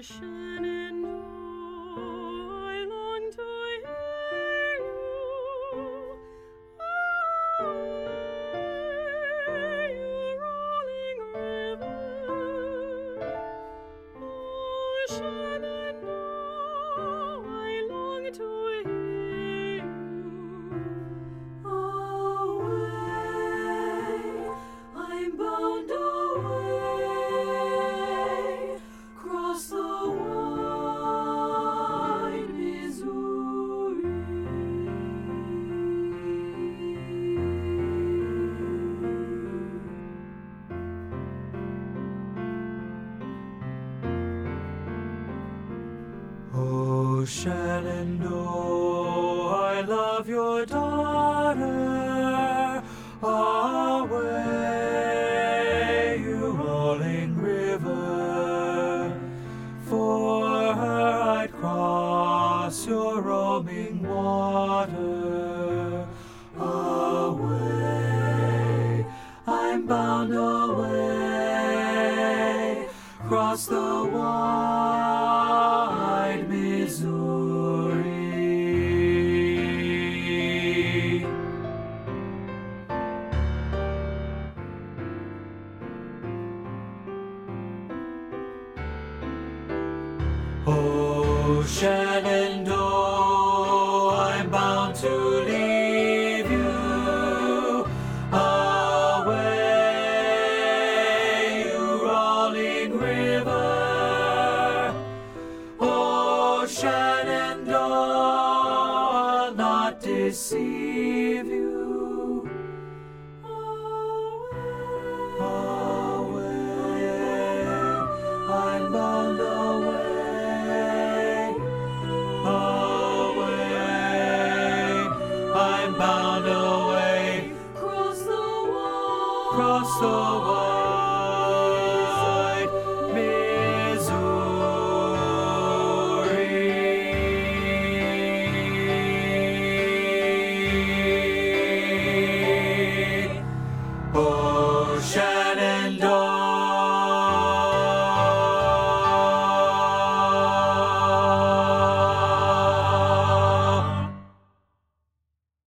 Shenandoah, I long to hear you. Away, you rolling river. Oh, Shenandoah, I long to hear you. Away, I'm bound away, cross the wide Missouri. Oh, Shenandoah, I love your daughter. Away, you rolling river. For her I'd cross your roaming water. Away, I'm bound away, cross the wide Missouri. Oh, Shenandoah, I'm bound to leave you. Away, you rolling river. Oh, Shenandoah, I'll not deceive you. Away, I'm bound away. Away, I'm bound away, cross the wide